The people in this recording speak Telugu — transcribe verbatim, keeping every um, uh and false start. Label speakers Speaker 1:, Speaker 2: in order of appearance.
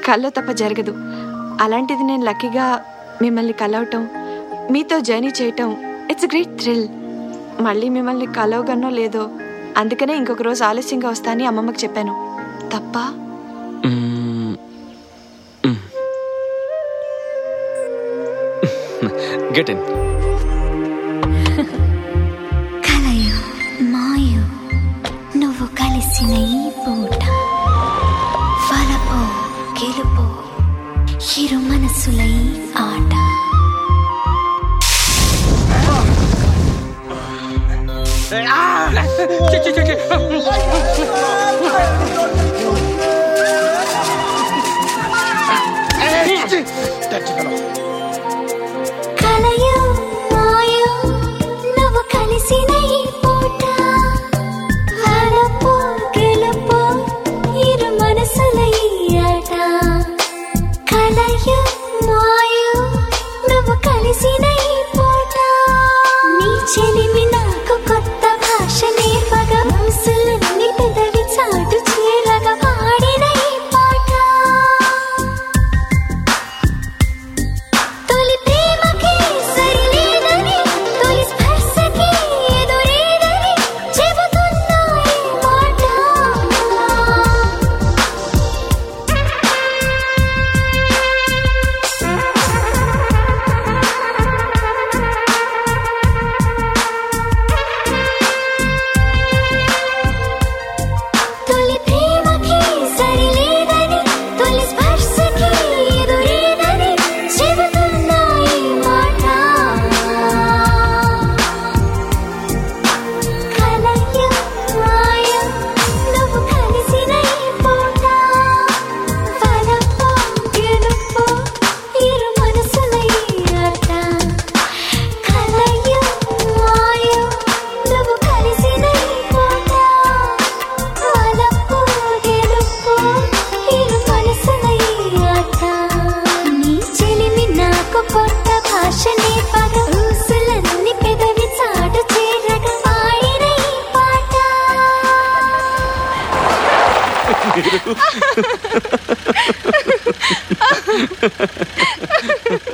Speaker 1: కల్లో తప్ప జరగదు. అలాంటిది నేను లక్కీగా మిమ్మల్ని కలవటం, మీతో జర్నీ చేయటం, ఇట్స్ గ్రేట్ థ్రిల్. మళ్ళీ మిమ్మల్ని కలవగనో లేదో, అందుకనే ఇంకొక రోజు ఆలస్యంగా వస్తా అని అమ్మమ్మకి చెప్పాను. తప్ప?
Speaker 2: Get in.
Speaker 3: కలయో మాయో నువ్వు కలిసిన ఈ పూట, ఫలపో గెలుపో ఇరు మనసుల ఈ ఆట. కలయో మాయో నువ్వు కలిసిన ఈ పూట, ఫలపో గెలుపో ఇరు మనసుల ఈ ఆట. కలయో మాయో నువ్వు కలిసిన ఈ పూట, నీ చెలిమి నాకు కొత్త భాష నేర్పగా, మనసులన్నీ పెదవి చాటు చేరగా పాడిన ఈ పాట. తొలి ప్రేమకి సరిలేదని, తొలి స్పర్శకి ఎదురేదని చెబుతున్నా ఈ మాట. తొలి ప్రేమకి సరిలేదని, తొలి స్పర్శకి ఎదురేదని చెబుతున్నా ఈ మాట. కలయో మాయో నువ్వు కలిసిన ఈ పూట, ఫలపో గెలుపో ఇరు మనసుల ఈ ఆట. కలయో మాయో నువ్వు కలిసిన ఈ పూట, ఫలపో గెలుపో ఇరు మనసుల ఈ ఆట. నీ చెలిమి నాకు కొత్త భాష నేర్పగా, ఊసులన్నీ పెదవి చాటు చేరగా పాడిన ఈ పాట.
Speaker 2: మీరు